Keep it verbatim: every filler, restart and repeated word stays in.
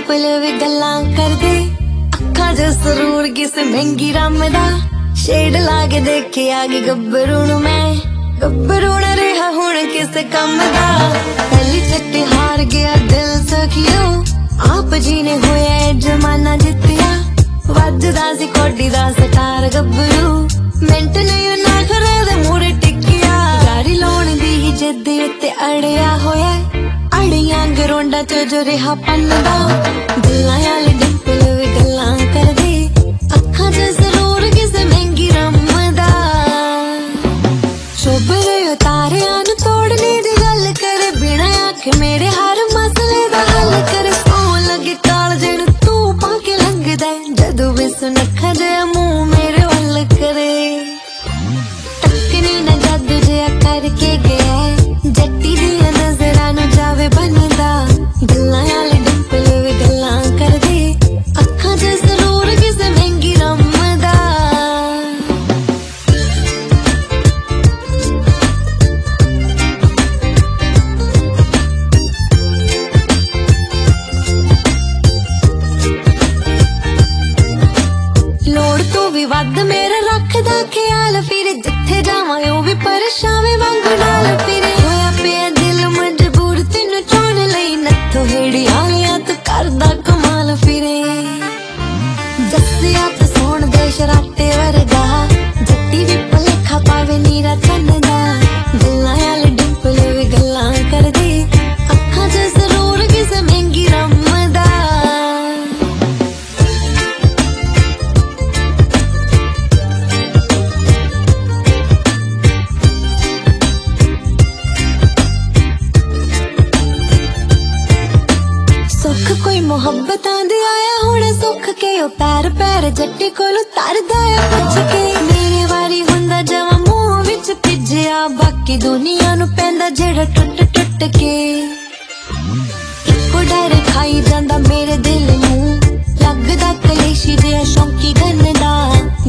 डिंपल वे गल्लां कर दे अखा च सरूर किसे महंगी रम दा शेड लाके देखे आगे गब्बरू नू मैं गब्बरू न रहा हुण किसे कम दा पहली चिट्टी हार गया दिल सखियो आप जी ने होया जमाना जितिया वजदा सी कोडी दा सटार गब्बरू मिंट नहीं ना करे दे मूरे टिकिया गाड़ी लाउण दी जिद उत्ते अड़िया होया अड़ियां गरोंडा च जो रहा पन्नदा दिलां आले डिंपल वे गल्लां कर दे अखां च जरूर किसे महंगी रमदा चुभ रहे तारियां नू तोड़ने दी गल करे बिना आखे मेरे हर मसले दा हल करे सौं लगे कालजे नू तू पाके लंघदा जदों भी सुनखा जिहा मूंह मेरे वल करे टक्कनी ना जादू जिहा करके गया जट्टी दियां नजरां नू जावे बनदा गल्लां आले डिंपल वे गल्लां कर दे अखां च जरूर किसे महंगी रमदा लोड़ तो भी वध मेरा रखदा ख्याल फिर जिथे जावां ओ भी परेशान वांगू नाल फिर होया पिया दिल मजबूर तेनू चुन लई नत्थो हेड़ी आलिया तू करदा कमाल फिरे जस्सिया तू सोण दे शराटे वर्गा जट्टी भी भलेखा पावे नीरा चन्नदा गल्लां आले डिंपल वे गल्लां कर दे अखां च जरूर किसे महंगी रमदा सुख कोई मुहब्बतां दे आया हुण सुख के ओ पैर पैर जट्टी कोलों तरदा है पुछ के मेरे वारी हुंदा जवां मूंह विच पिज्जिया बाकी दुनिया नू पैंदा जेड़ा टुट टुट के इक्को डर खाई जांदा मेरे दिल नू लगदा कलेशी जिहा शौंकी गन दा